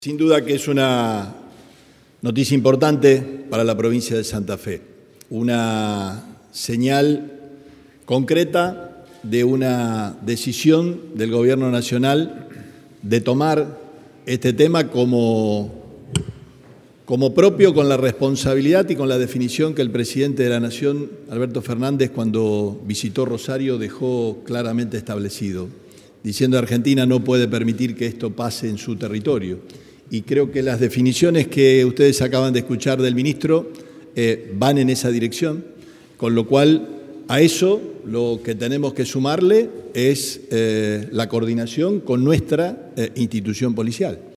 Sin duda que es una noticia importante para la provincia de Santa Fe, una señal concreta de una decisión del Gobierno Nacional de tomar este tema como propio, con la responsabilidad y con la definición que el presidente de la Nación, Alberto Fernández, cuando visitó Rosario, dejó claramente establecido, diciendo que Argentina no puede permitir que esto pase en su territorio. Y creo que las definiciones que ustedes acaban de escuchar del ministro van en esa dirección, con lo cual a eso lo que tenemos que sumarle es la coordinación con nuestra institución policial.